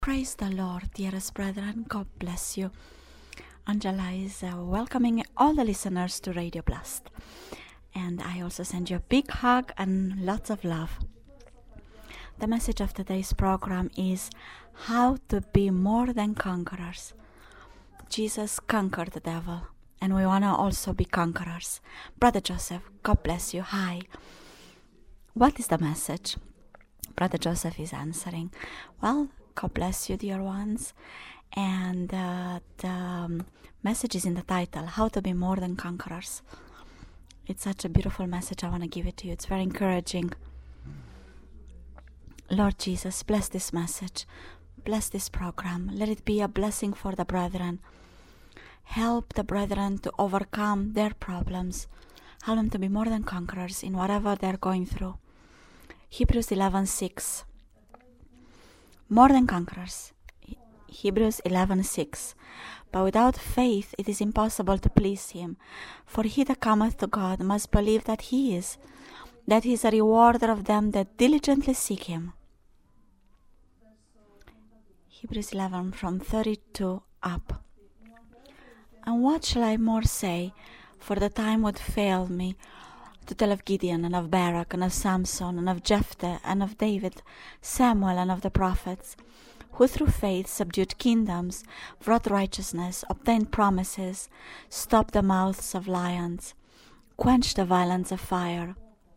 Praise the Lord, dearest brethren. God bless you. Angela is welcoming all the listeners to Radio Blast. And I also send you a big hug and lots of love. The message of today's program is how to be more than conquerors. Jesus conquered the devil, and we want to also be conquerors. Brother Joseph, God bless you. Hi. What is the message? Brother Joseph is answering. Well, God bless you, dear ones. And the message is in the title, How to Be More Than Conquerors. It's such a beautiful message. I want to give it to you. It's very encouraging. Lord Jesus, bless this message. Bless this program. Let it be a blessing for the brethren. Help the brethren to overcome their problems. Help them to be more than conquerors in whatever they're going through. Hebrews 11:6. More than conquerors. Hebrews 11:6. But without faith it is impossible to please him. For he that cometh to God must believe that he is a rewarder of them that diligently seek him. Hebrews 11 from 32 up. And what shall I more say? For the time would fail me to tell of Gideon, and of Barak, and of Samson, and of Jephthah, and of David, Samuel, and of the prophets, who through faith subdued kingdoms, wrought righteousness, obtained promises, stopped the mouths of lions, quenched the violence of fire,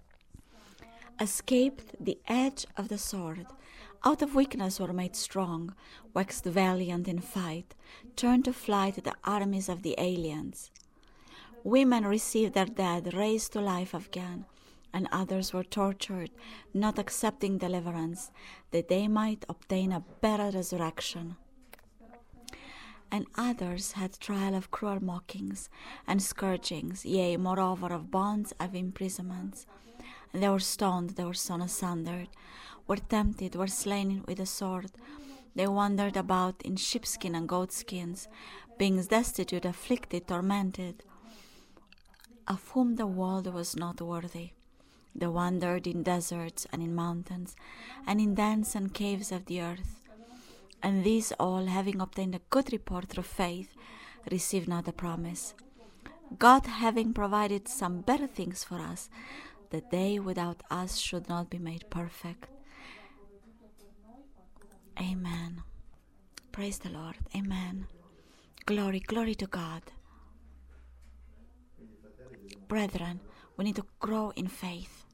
escaped the edge of the sword, out of weakness were made strong, waxed valiant in fight, turned to flight the armies of the aliens. Women received their dead, raised to life again, and others were tortured, not accepting deliverance, that they might obtain a better resurrection. And others had trial of cruel mockings and scourgings, yea, moreover, of bonds of imprisonments. And they were stoned, they were sawn asunder, were tempted, were slain with the sword. They wandered about in sheepskin and goatskins, being destitute, afflicted, tormented, of whom the world was not worthy. They wandered in deserts and in mountains, and in dens and caves of the earth. And these all, having obtained a good report through faith, received not the promise. God having provided some better things for us, that they without us should not be made perfect. Amen. Praise the Lord. Amen. Glory, glory to God. Brethren, we need to grow in faith.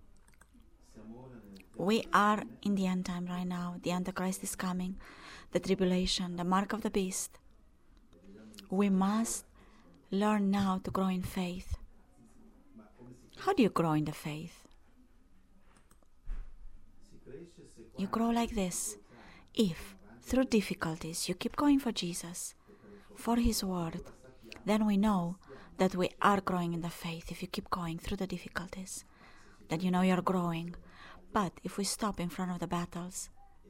We are in the end time right now. The Antichrist is coming. The tribulation, the mark of the beast. We must learn now to grow in faith. How do you grow in the faith? You grow like this. If, through difficulties, you keep going for Jesus, for His word, then we know that we are growing in the faith. If you keep going through the difficulties, then you know you're growing. But if we stop in front of the battles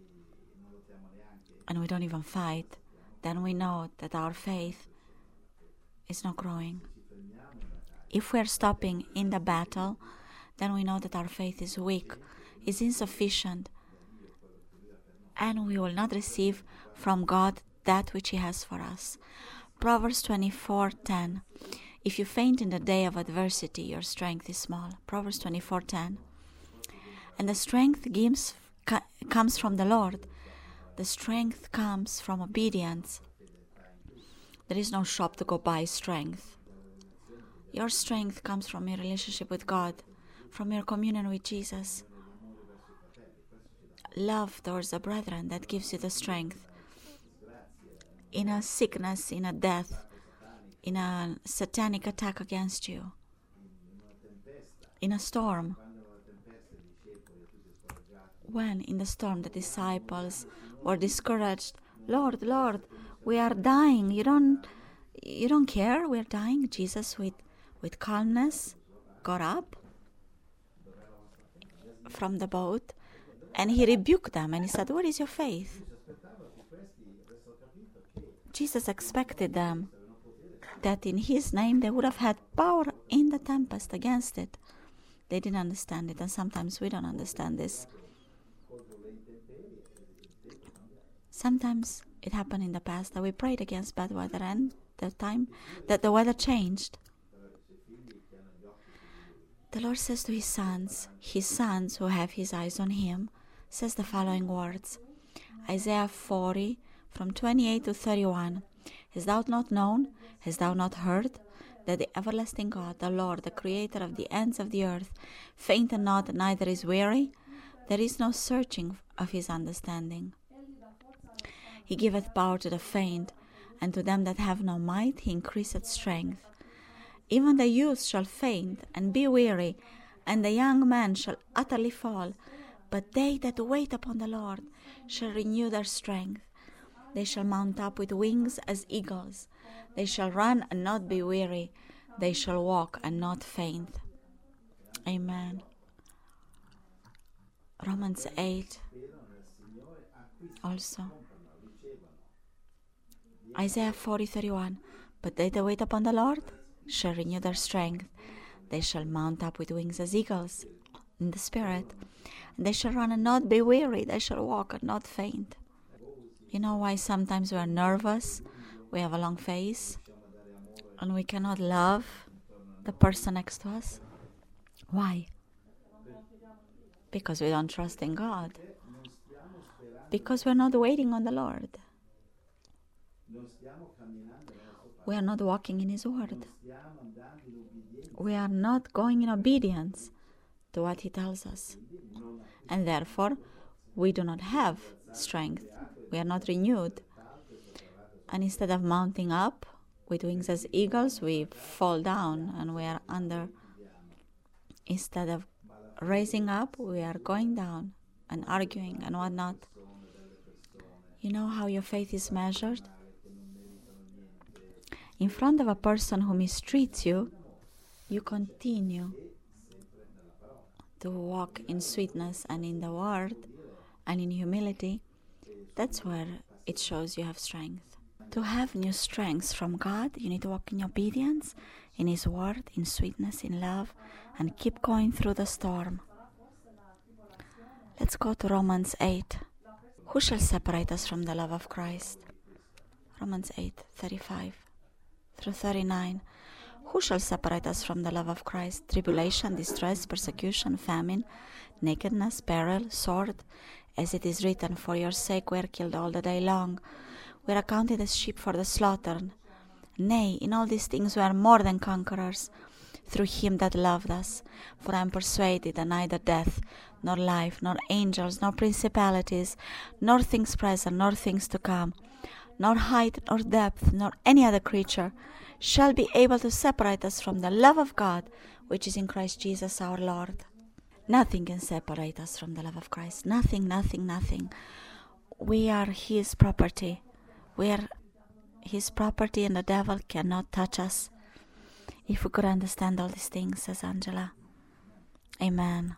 and we don't even fight, then we know that our faith is not growing. If we are stopping in the battle, then we know that our faith is weak, is insufficient, and we will not receive from God that which He has for us. Proverbs 24:10. If you faint in the day of adversity, your strength is small. Proverbs 24:10. And the strength comes from the Lord. The strength comes from obedience. There is no shop to go buy strength. Your strength comes from your relationship with God, from your communion with Jesus. Love towards the brethren, that gives you the strength. In a sickness, in a death, in a satanic attack against you, in a storm. When in the storm the disciples were discouraged, Lord, Lord, we are dying. You don't care, we're dying. Jesus with calmness got up from the boat and He rebuked them and He said, where is your faith? Jesus expected them that in His name they would have had power in the tempest against it. They didn't understand it, and sometimes we don't understand this. Sometimes it happened in the past that we prayed against bad weather, and the time that the weather changed, the Lord says to his sons who have his eyes on him, says the following words. Isaiah 40, from 28 to 31. Hast thou not known, hast thou not heard, that the everlasting God, the Lord, the creator of the ends of the earth, fainteth not, neither is weary? There is no searching of his understanding. He giveth power to the faint, and to them that have no might he increaseth strength. Even the youth shall faint and be weary, and the young man shall utterly fall. But they that wait upon the Lord shall renew their strength. They shall mount up with wings as eagles. They shall run and not be weary. They shall walk and not faint. Amen. Romans 8 also. Isaiah 40:31. But they that wait upon the Lord shall renew their strength. They shall mount up with wings as eagles in the spirit. And they shall run and not be weary. They shall walk and not faint. You know why sometimes we are nervous? We have a long face and we cannot love the person next to us. Why? Because we don't trust in God. Because we're not waiting on the Lord. We are not walking in His Word. We are not going in obedience to what He tells us. And therefore, we do not have strength. We are not renewed. And instead of mounting up with wings as eagles, we fall down and we are under. Instead of raising up, we are going down and arguing and whatnot. You know how your faith is measured? In front of a person who mistreats you, you continue to walk in sweetness and in the Word and in humility. That's where it shows you have strength. To have new strengths from God, you need to walk in obedience, in His Word, in sweetness, in love, and keep going through the storm. Let's go to Romans 8. Who shall separate us from the love of Christ? Romans 8:35 through 39. Who shall separate us from the love of Christ? Tribulation, distress, persecution, famine, nakedness, peril, sword. As it is written, for your sake we are killed all the day long. We are accounted as sheep for the slaughter. Nay, in all these things we are more than conquerors, through Him that loved us. For I am persuaded that neither death, nor life, nor angels, nor principalities, nor things present, nor things to come, nor height, nor depth, nor any other creature shall be able to separate us from the love of God, which is in Christ Jesus our Lord. Nothing can separate us from the love of Christ. Nothing, nothing, nothing. We are His property. We are His property, and the devil cannot touch us. If we could understand all these things, says Angela. Amen.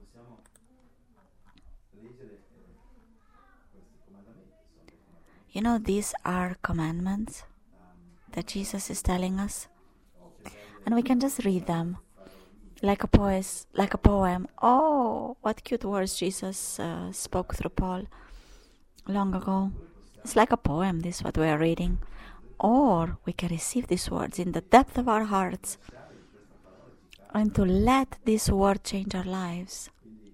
You know, these are commandments that Jesus is telling us, and we can just read them like a poem. Oh, what cute words Jesus spoke through Paul long ago. It's like a poem, this what we are reading. Or we can receive these words in the depth of our hearts and to let this word change our lives.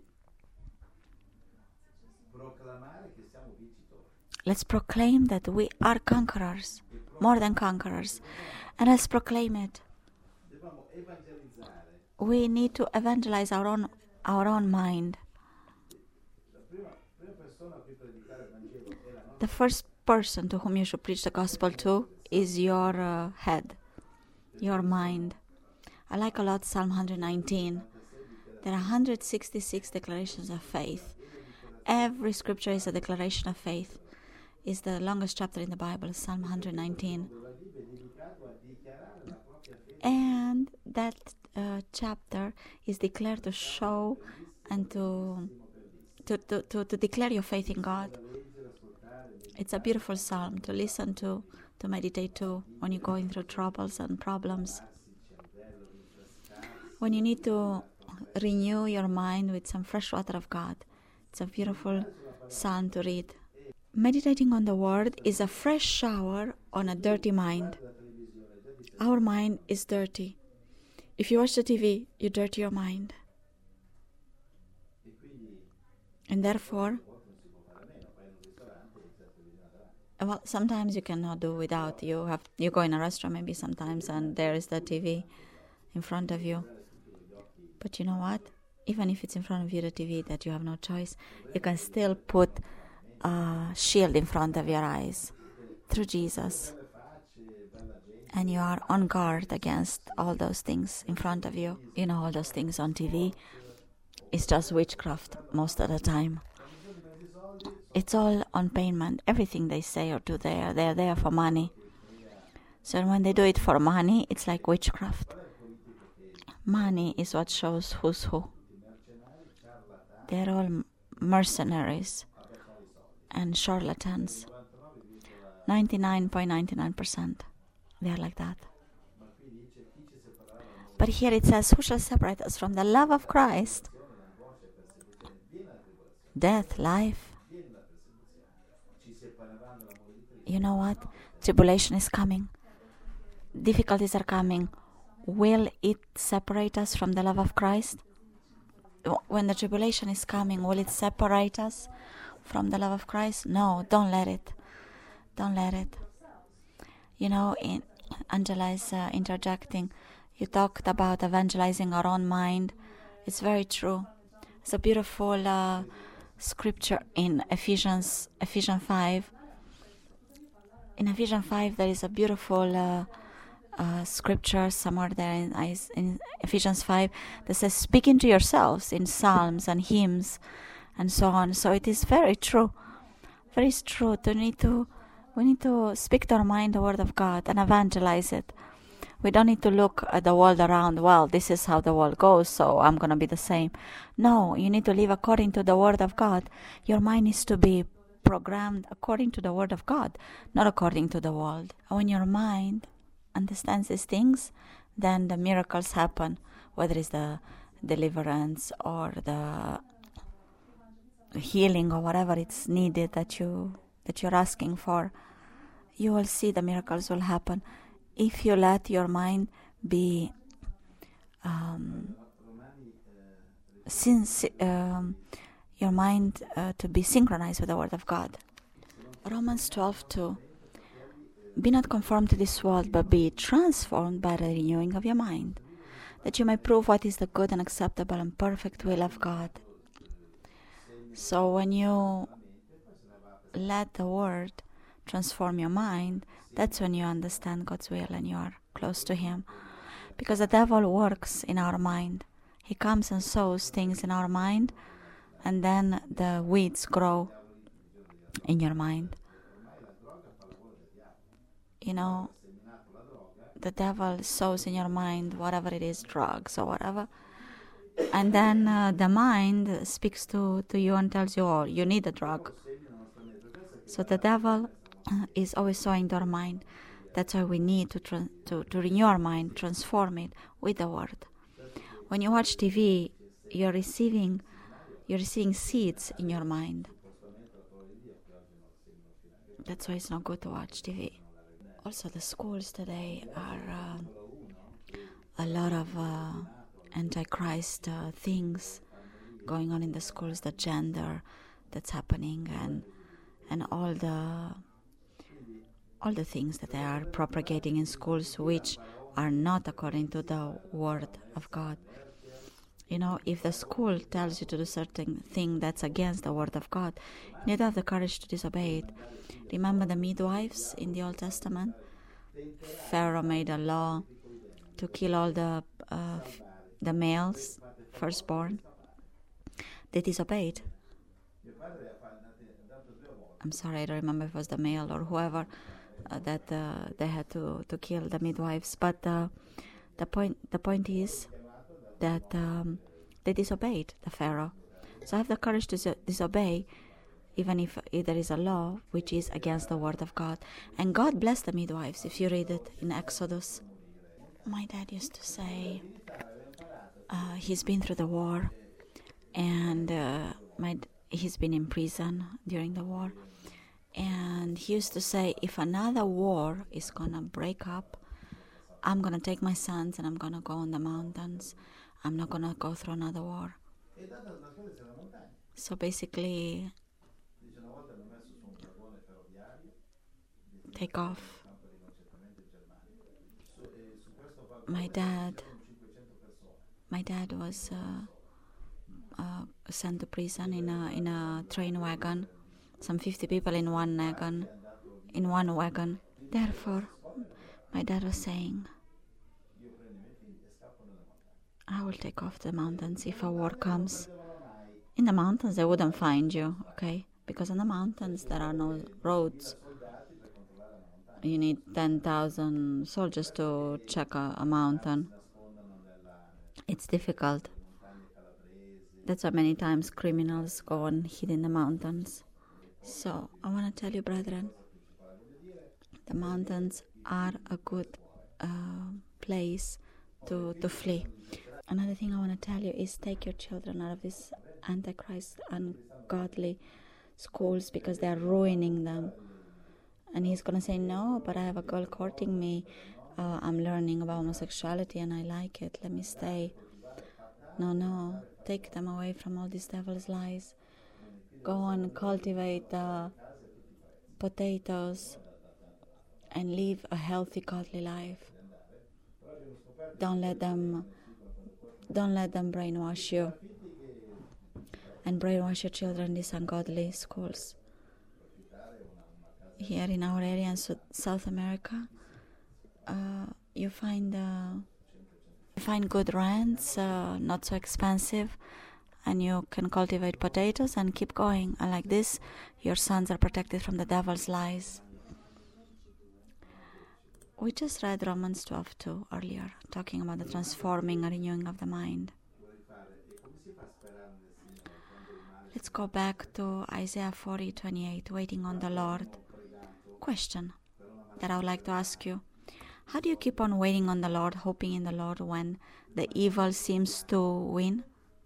Let's proclaim that we are conquerors, more than conquerors, and let's proclaim it. We need to evangelize our own mind. The first person to whom you should preach the gospel to is your head, your mind. I like a lot Psalm 119. There are 166 declarations of faith. Every scripture is a declaration of faith. It's the longest chapter in the Bible, Psalm 119. And that chapter is declared to show and to declare your faith in God. It's a beautiful psalm to listen to meditate to when you're going through troubles and problems. When you need to renew your mind with some fresh water of God. It's a beautiful psalm to read. Meditating on the Word is a fresh shower on a dirty mind. Our mind is dirty. If you watch the TV, you dirty your mind. And therefore, well, sometimes you cannot do without. You go in a restaurant maybe sometimes and there is the TV in front of you. But you know what? Even if it's in front of you, the TV, that you have no choice, you can still put a shield in front of your eyes through Jesus. And you are on guard against all those things in front of you. You know, all those things on TV. It's just witchcraft most of the time. It's all on payment. Everything they say or do they're there for money. So when they do it for money, it's like witchcraft. Money is what shows who's who. They're all mercenaries and charlatans. 99.99%. They are like that. But here it says, who shall separate us from the love of Christ? Death, life. You know what? Tribulation is coming. Difficulties are coming. Will it separate us from the love of Christ? When the tribulation is coming, will it separate us from the love of Christ? No, don't let it. Don't let it. You know, Angela is interjecting. You talked about evangelizing our own mind. It's very true. It's a beautiful scripture in Ephesians 5. In Ephesians 5, there is a beautiful scripture somewhere there in Ephesians 5 that says, speaking to yourselves in psalms and hymns and so on. So it is very true. Very true. We need to speak to our mind the word of God and evangelize it. We don't need to look at the world around. Well, this is how the world goes, so I'm going to be the same. No, you need to live according to the word of God. Your mind needs to be programmed according to the word of God, not according to the world. And when your mind understands these things, then the miracles happen, whether it's the deliverance or the healing or whatever it's needed that you're asking for. You will see the miracles will happen if you let your mind be your mind to be synchronized with the word of God. Romans 12:2. Be not conformed to this world, but be transformed by the renewing of your mind, that you may prove what is the good and acceptable and perfect will of God. So when you let the word transform your mind, that's when you understand God's will and you are close to Him. Because the devil works in our mind. He comes and sows things in our mind, and then the weeds grow in your mind. You know, the devil sows in your mind whatever it is, drugs or whatever. And then the mind speaks to you and tells you, oh, you need a drug. So the devil is always sowing to our mind. That's why we need to renew our mind, transform it with the word. When you watch TV, you're receiving seeds in your mind. That's why it's not good to watch TV. Also, the schools today are a lot of antichrist things going on in the schools, the gender that's happening, and all the things that they are propagating in schools, which are not according to the word of God. You know, if the school tells you to do certain thing that's against the word of God, you need to have the courage to disobey it. Remember the midwives in the Old Testament? Pharaoh made a law to kill all the males, firstborn. They disobeyed. I'm sorry, I don't remember if it was the male or whoever that they had to kill the midwives. But the point is that they disobeyed the Pharaoh. So have the courage to disobey, even if there is a law which is against the word of God. And God blessed the midwives, if you read it in Exodus. My dad used to say he's been through the war, and he's been in prison during the war. And he used to say, if another war is gonna break up, I'm gonna take my sons and I'm gonna go on the mountains. I'm not gonna go through another war. So basically, take off. My dad was sent to prison in a train wagon. Some 50 people in one wagon. Therefore, my dad was saying, I will take off to the mountains if a war comes. In the mountains, they wouldn't find you, okay? Because in the mountains, there are no roads. You need 10,000 soldiers to check a mountain. It's difficult. That's why many times criminals go and hide in the mountains. So, I want to tell you, brethren, the mountains are a good place to flee. Another thing I want to tell you is take your children out of these antichrist, ungodly schools because they are ruining them. And he's going to say, no, but I have a girl courting me. I'm learning about homosexuality and I like it. Let me stay. No. Take them away from all these devil's lies. Go and cultivate potatoes and live a healthy, godly life. Don't let them brainwash you and brainwash your children in these ungodly schools. Here in our area in South America, you find good rents, not so expensive, and you can cultivate potatoes and keep going. And like this, your sons are protected from the devil's lies. We just read Romans 12:2 earlier, talking about the transforming and renewing of the mind. Let's go back to Isaiah 40:28, waiting on the Lord. Question that I would like to ask you. How do you keep on waiting on the Lord, hoping in the Lord when the evil seems to win?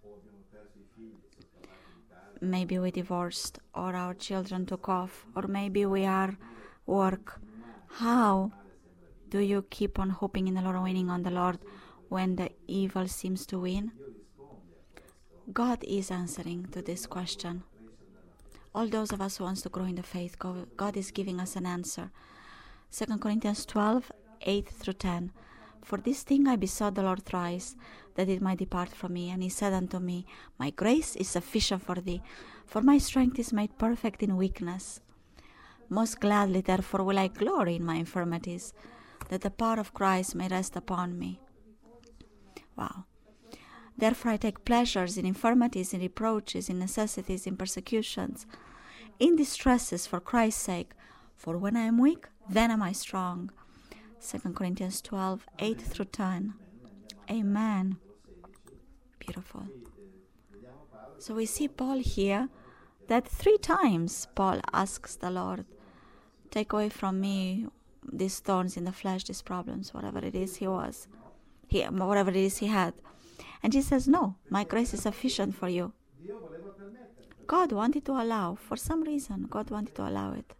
Maybe we divorced, or our children took off, or maybe we are work. How do you keep on hoping in the Lord, waiting on the Lord when the evil seems to win? God is answering to this question. All those of us who want to grow in the faith, God is giving us an answer. 2 Corinthians 12:8-10. For this thing I besought the Lord thrice, that it might depart from me. And he said unto me, My grace is sufficient for thee, for my strength is made perfect in weakness. Most gladly, therefore, will I glory in my infirmities, that the power of Christ may rest upon me. Wow. Therefore I take pleasures in infirmities, in reproaches, in necessities, in persecutions, in distresses for Christ's sake. For when I am weak, then am I strong. 2 Corinthians 12:8-10. Amen. Beautiful. So we see Paul here that 3 times Paul asks the Lord, take away from me these thorns in the flesh, these problems, whatever it is whatever it is he had. And he says, no, my grace is sufficient for you. God wanted to allow, for some reason, God wanted to allow it.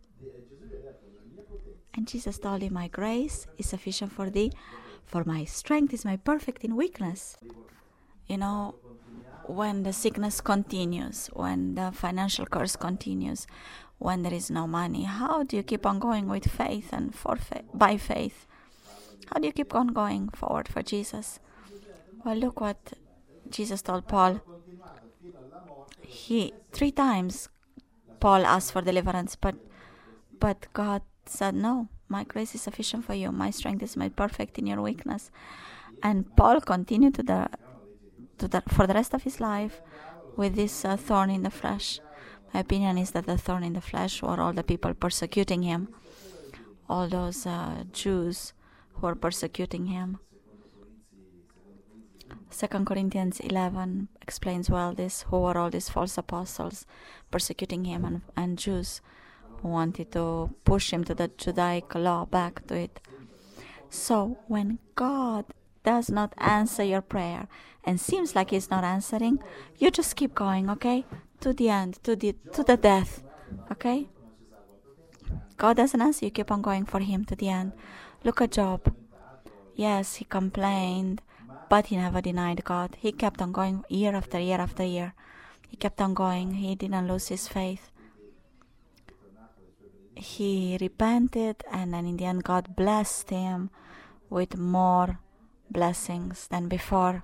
And Jesus told him, my grace is sufficient for thee, for my strength is made perfect in weakness. You know, when the sickness continues, when the financial curse continues, when there is no money, how do you keep on going with faith and by faith? How do you keep on going forward for Jesus? Well, look what Jesus told Paul. 3 times Paul asked for deliverance, but God said, no, my grace is sufficient for you. My strength is made perfect in your weakness. And Paul continued for the rest of his life with this thorn in the flesh. My opinion is that the thorn in the flesh were all the people persecuting him, all those Jews who were persecuting him. 2 Corinthians 11 explains well this, who were all these false apostles persecuting him and Jews who wanted to push him to the Judaic law, back to it. So when God does not answer your prayer and seems like he's not answering, you just keep going, okay? To the end, to the death, okay? God doesn't answer, you keep on going for Him to the end. Look at Job. Yes, he complained, but he never denied God. He kept on going year after year after year. He kept on going. He didn't lose his faith. He repented, and then in the end God blessed him with more blessings than before.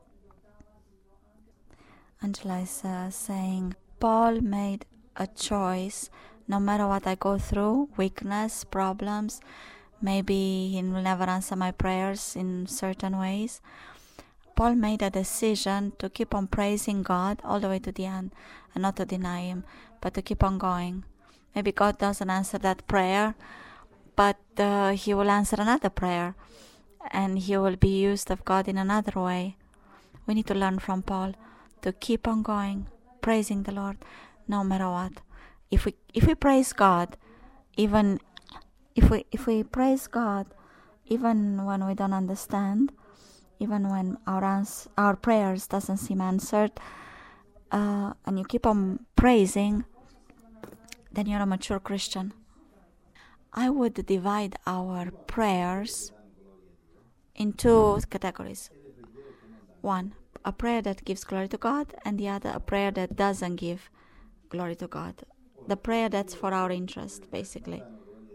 Angela is saying, Paul made a choice. No matter what I go through, weakness, problems, maybe He will never answer my prayers in certain ways. Paul made a decision to keep on praising God all the way to the end and not to deny Him, but to keep on going. Maybe God doesn't answer that prayer, but He will answer another prayer, and he will be used of God in another way. We need to learn from Paul to keep on going, praising the Lord, no matter what. If we praise God, even if we praise God, even when we don't understand, even when our prayers doesn't seem answered, and you keep on praising, then you're a mature Christian. I would divide our prayers in two categories. One, a prayer that gives glory to God, and the other, a prayer that doesn't give glory to God. The prayer that's for our interest, basically.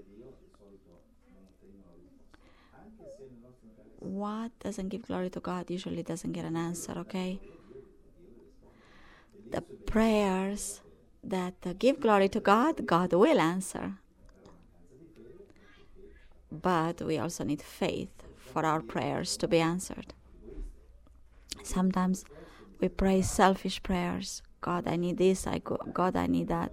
What doesn't give glory to God usually doesn't get an answer, okay? The prayers that give glory to God, God will answer. But we also need faith for our prayers to be answered. Sometimes we pray selfish prayers. God, I need this. God, I need that.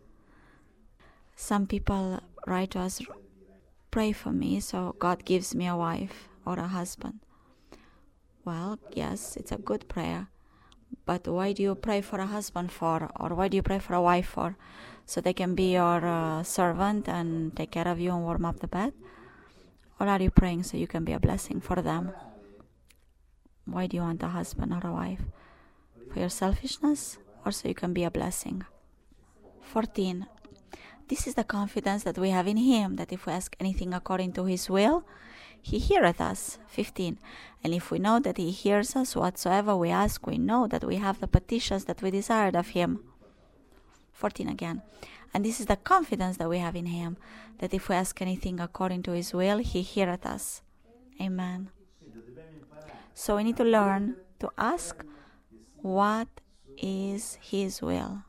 Some people write to us, pray for me so God gives me a wife or a husband. Well, yes, it's a good prayer. But why do you pray for a husband for? Or why do you pray for a wife for? So they can be your servant and take care of you and warm up the bed? Or are you praying so you can be a blessing for them? Why do you want a husband or a wife? For your selfishness or so you can be a blessing? 14. This is the confidence that we have in Him, that if we ask anything according to His will, He heareth us. 15. And if we know that He hears us, whatsoever we ask, we know that we have the petitions that we desired of Him. 14 again. And this is the confidence that we have in Him, that if we ask anything according to His will, He heareth us. Amen. So we need to learn to ask what is His will.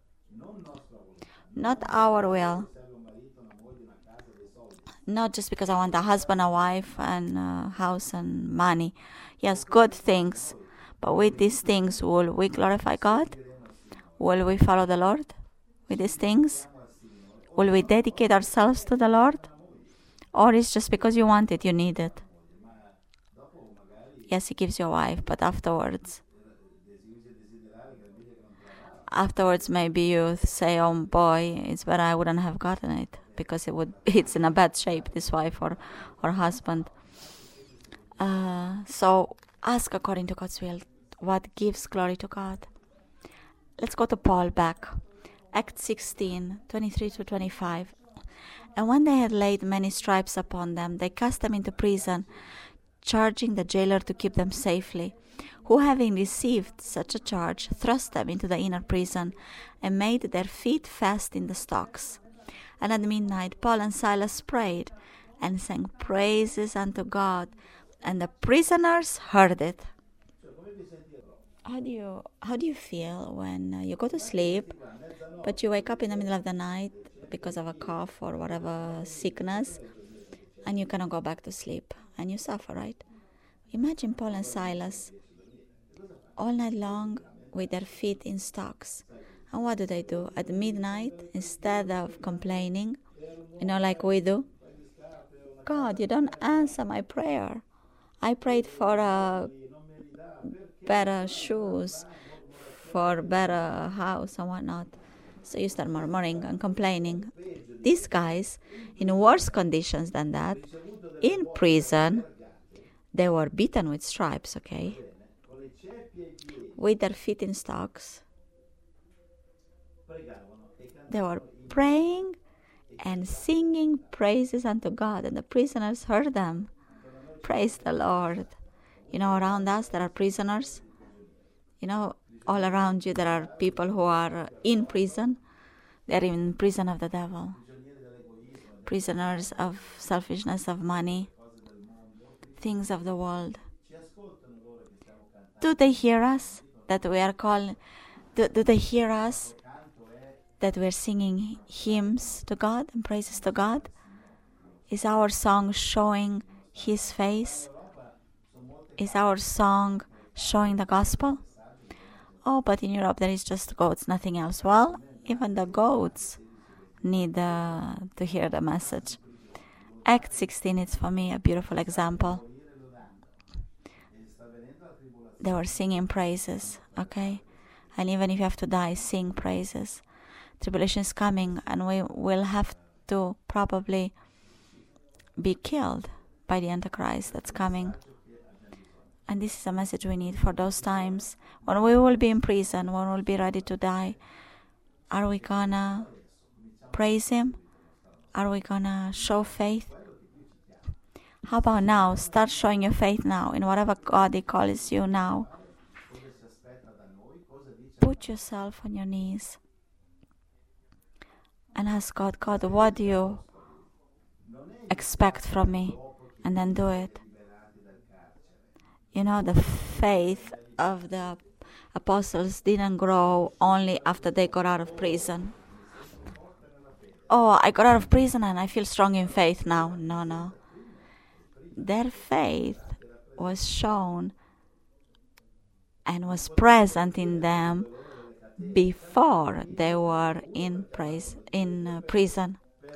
Not our will. Not just because I want a husband, a wife, and a house and money. Yes, good things. But with these things, will we glorify God? Will we follow the Lord with these things? Will we dedicate ourselves to the Lord? Or it's just because you want it, you need it? Yes, He gives you a wife, but afterwards maybe you say, oh boy, it's better I wouldn't have gotten it, because it's in a bad shape, this wife or husband. So ask according to God's will, what gives glory to God. Let's go to Paul back. Acts 16, 23 to 25. And when they had laid many stripes upon them, they cast them into prison, charging the jailer to keep them safely, who, having received such a charge, thrust them into the inner prison, and made their feet fast in the stocks. And at midnight Paul and Silas prayed, and sang praises unto God, and the prisoners heard it. How do you feel when you go to sleep, but you wake up in the middle of the night because of a cough or whatever sickness, and you cannot go back to sleep, and you suffer, right? Imagine Paul and Silas all night long with their feet in stocks. And what do? At midnight, instead of complaining, like we do, God, you don't answer my prayer. I prayed for better shoes, for better house and whatnot. So you start murmuring and complaining. These guys, in worse conditions than that, in prison, they were beaten with stripes, okay? With their feet in stocks. They were praying and singing praises unto God, and the prisoners heard them. Praise the Lord. Around us there are prisoners. All around you there are people who are in prison. They are in prison of the devil. Prisoners of selfishness, of money, things of the world. Do they hear us that we are calling? Do they hear us that we are singing hymns to God and praises to God? Is our song showing His face? Is our song showing the gospel? Oh, but in Europe there is just goats, nothing else. Well, even the goats need to hear the message. Act 16 is for me a beautiful example. They were singing praises, okay? And even if you have to die, sing praises. Tribulation is coming, and we will have to probably be killed by the Antichrist that's coming. And this is a message we need for those times when we will be in prison, when we'll be ready to die. Are we gonna praise Him? Are we gonna show faith? How about now? Start showing your faith now in whatever God He calls you now. Put yourself on your knees and ask God, God, what do you expect from me? And then do it. The faith of the apostles didn't grow only after they got out of prison. Oh, I got out of prison and I feel strong in faith now. No. Their faith was shown and was present in them before they were in prison.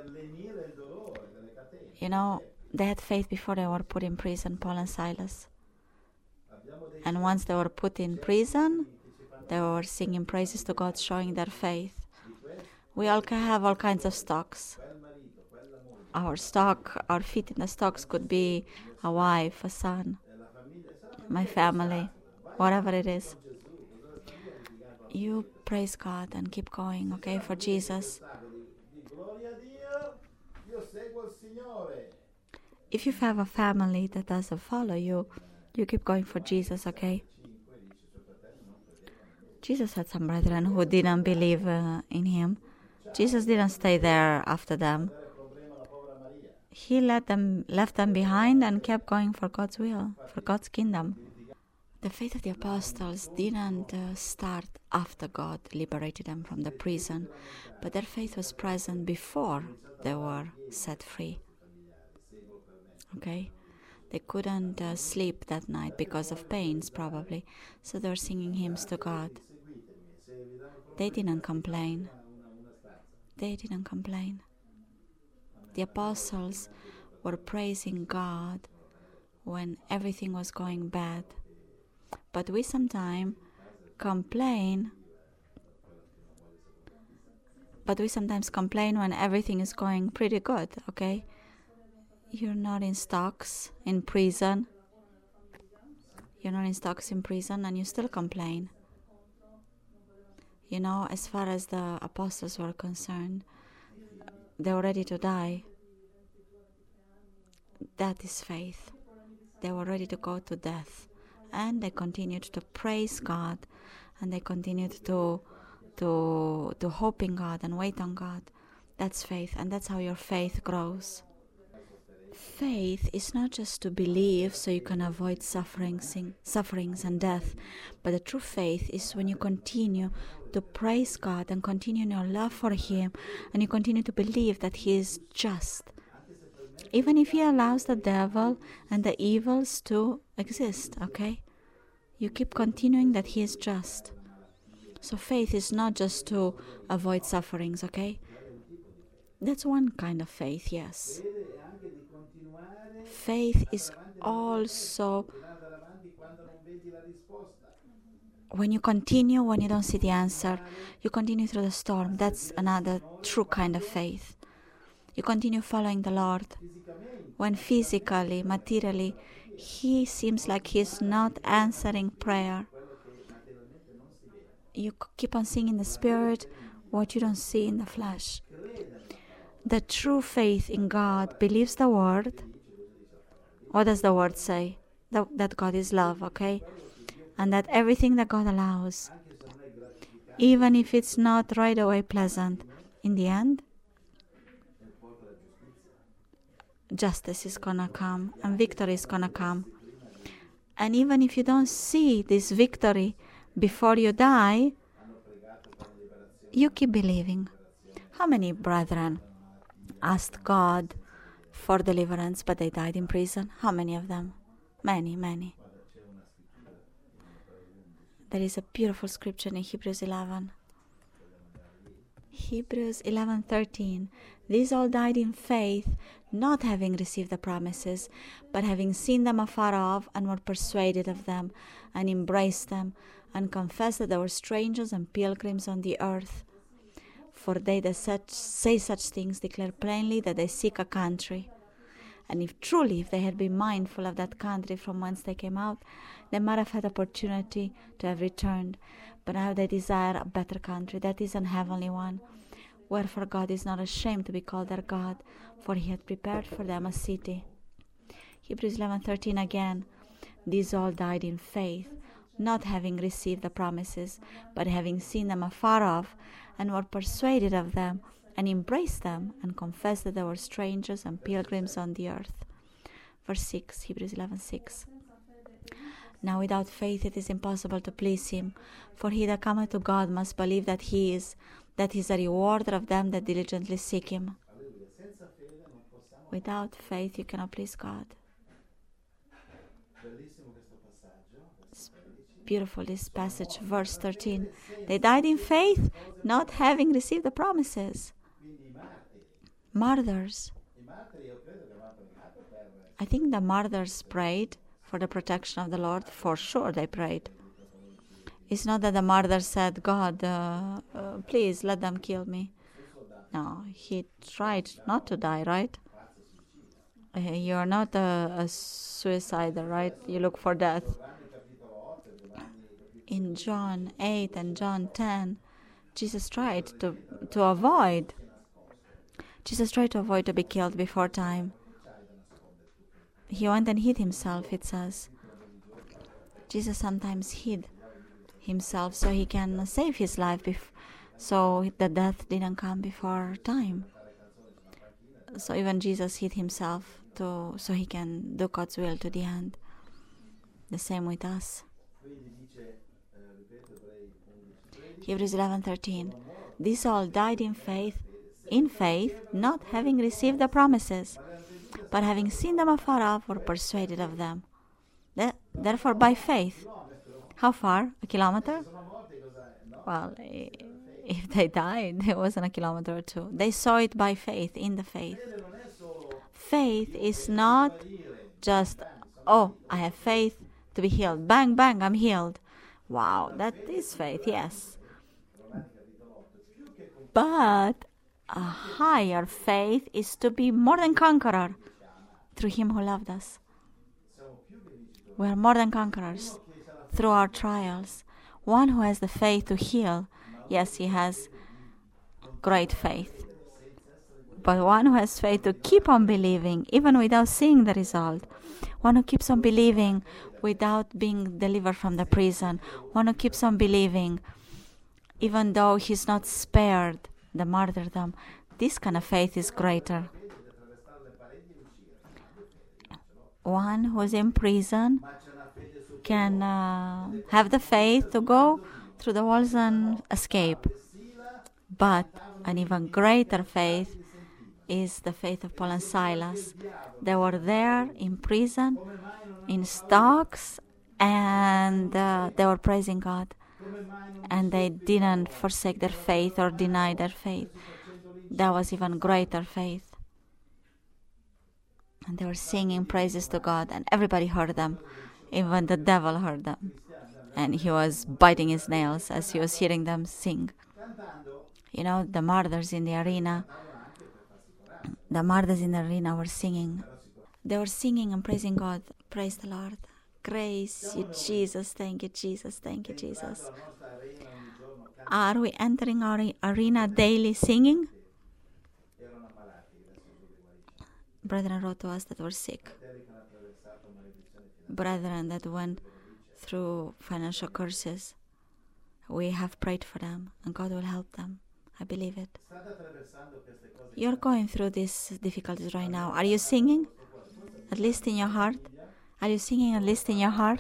They had faith before they were put in prison, Paul and Silas. And once they were put in prison, they were singing praises to God, showing their faith. We all can have all kinds of stocks. Our feet in the stocks could be a wife, a son, my family, whatever it is. You praise God and keep going, okay, for Jesus. If you have a family that doesn't follow you, you keep going for Jesus, okay? Jesus had some brethren who didn't believe in Him. Jesus didn't stay there after them. He left them behind and kept going for God's will, for God's kingdom. The faith of the apostles didn't start after God liberated them from the prison, but their faith was present before they were set free. Okay? They couldn't sleep that night because of pains, probably, so they were singing hymns to God. They didn't complain. The apostles were praising God when everything was going bad. But we sometimes complain when everything is going pretty good, okay? You're not in stocks in prison. And you still complain. As far as the apostles were concerned, they were ready to die. That is faith. They were ready to go to death. And they continued to praise God. And they continued to hope in God and wait on God. That's faith. And that's how your faith grows. Faith is not just to believe so you can avoid sufferings and death, but the true faith is when you continue to praise God and continue in your love for Him, and you continue to believe that He is just, even if He allows the devil and the evils to exist, okay? You keep continuing that He is just. So faith is not just to avoid sufferings, okay? That's one kind of faith, yes. Faith is also when you continue, when you don't see the answer, you continue through the storm. That's another true kind of faith. You continue following the Lord. When physically, materially, He seems like He's not answering prayer, you keep on seeing in the Spirit what you don't see in the flesh. the true faith in God believes the word. What does the word say? That God is love, okay? And that everything that God allows, even if it's not right away pleasant, in the end, justice is gonna come and victory is gonna come. And even if you don't see this victory before you die, you keep believing. How many brethren asked God for deliverance, but they died in prison? How many of them? Many, many. There is a beautiful scripture in Hebrews 11. Hebrews 11:13. These all died in faith, not having received the promises, but having seen them afar off, and were persuaded of them, and embraced them, and confessed that they were strangers and pilgrims on the earth. For they that say such things declare plainly that they seek a country. And if they had been mindful of that country from whence they came out, they might have had opportunity to have returned. But now they desire a better country, that is an heavenly one. Wherefore God is not ashamed to be called their God, for he hath prepared for them a city. Hebrews 11:13 again. These all died in faith, not having received the promises, but having seen them afar off, and were persuaded of them, and embraced them, and confessed that they were strangers and pilgrims on the earth. Verse 6, Hebrews 11:6. Now without faith it is impossible to please him, for he that cometh to God must believe that he is a rewarder of them that diligently seek him. Without faith you cannot please God. It's beautiful, this passage, verse 13. They died in faith, not having received the promises. Martyrs. I think the martyrs prayed for the protection of the Lord. For sure they prayed. It's not that the martyr said, God, please let them kill me. No, he tried not to die, right? You're not a suicider, right? You look for death. In John 8 and John 10, Jesus tried to avoid. Jesus tried to avoid to be killed before time. He went and hid himself, it says. Jesus sometimes hid himself so he can save his life, so the death didn't come before time. So even Jesus hid himself so he can do God's will to the end. The same with us. Hebrews 11:13. These all died in faith, not having received the promises, but having seen them afar off, were persuaded of them. Therefore, by faith. How far? A kilometer? Well, if they died, it wasn't a kilometer or two. They saw it by faith, in the faith. Faith is not just, oh, I have faith to be healed. Bang, bang, I'm healed. Wow, that is faith, yes. But a higher faith is to be more than conqueror through him who loved us. We are more than conquerors through our trials. One who has the faith to heal, yes, he has great faith. But one who has faith to keep on believing, even without seeing the result. One who keeps on believing without being delivered from the prison. One who keeps on believing, even though he's not spared the martyrdom. This kind of faith is greater. One who's in prison can have the faith to go through the walls and escape. But an even greater faith is the faith of Paul and Silas. They were there in prison, in stocks, and they were praising God. And they didn't forsake their faith or deny their faith. That was even greater faith. And they were singing praises to God, and everybody heard them. Even the devil heard them. And he was biting his nails as he was hearing them sing. You know, the martyrs in the arena were singing. They were singing and praising God. Praise the Lord. Praise you, Jesus. Thank you, Jesus. Thank you, Jesus. Are we entering our arena daily singing? brethren wrote to us that were sick, brethren that went through financial curses. We have prayed for them, and God will help them. I believe it. You're going through these difficulties right now. Are you singing? At least in your heart? Are you singing at least in your heart?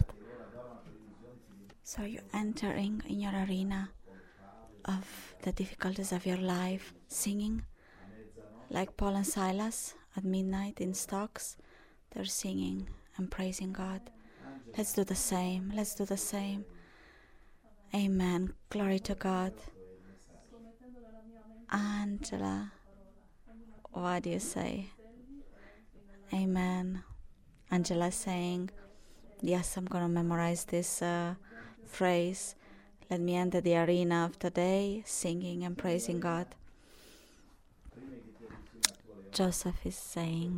So you're entering in your arena of the difficulties of your life, singing like Paul and Silas at midnight in stocks. They're singing and praising God. Let's do the same. Let's do the same. Amen. Glory to God. Angela, what do you say? Amen. Angela saying, yes, I'm going to memorize this phrase. Let me enter the arena of today, singing and praising God. Joseph is saying,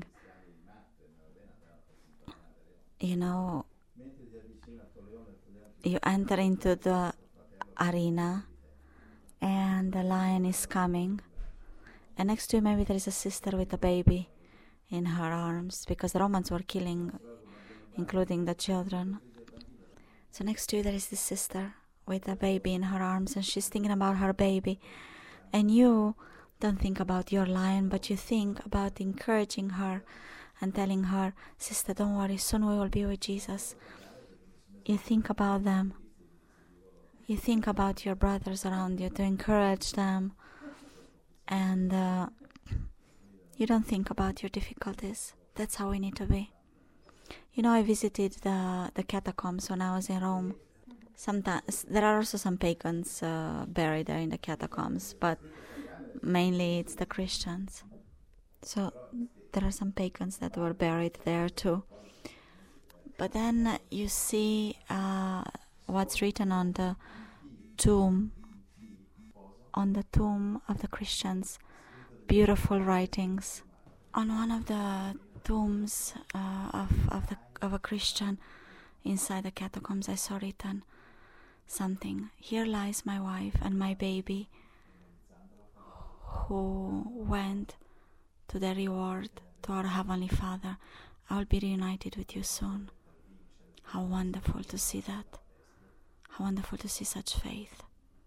you know, you enter into the arena and the lion is coming, and next to you maybe there is a sister with a baby in her arms, because the Romans were killing, including the children. So next to you there is this sister with a baby in her arms, and she's thinking about her baby, and you don't think about your lion, but you think about encouraging her and telling her, sister, don't worry, soon we will be with Jesus. You think about them. You think about your brothers around you to encourage them, and you don't think about your difficulties. That's how we need to be. You know, I visited the catacombs when I was in Rome. Sometimes there are also some pagans buried there in the catacombs, but mainly it's the Christians. So there are some pagans that were buried there too. But then you see what's written on the tomb of the Christians. Beautiful writings. On one of the tombs of a Christian inside the catacombs, I saw written something. Here lies my wife and my baby, who went to the reward, to our Heavenly Father. I will be reunited with you soon. How wonderful to see that. How wonderful to see such faith.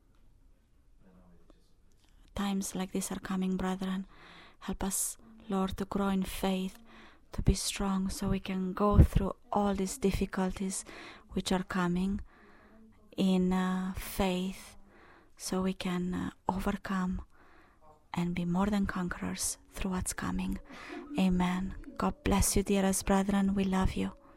Times like this are coming, brethren. Help us, Lord, to grow in faith, to be strong, so we can go through all these difficulties which are coming in faith, so we can overcome and be more than conquerors through what's coming. Amen. God bless you, dearest brethren. We love you.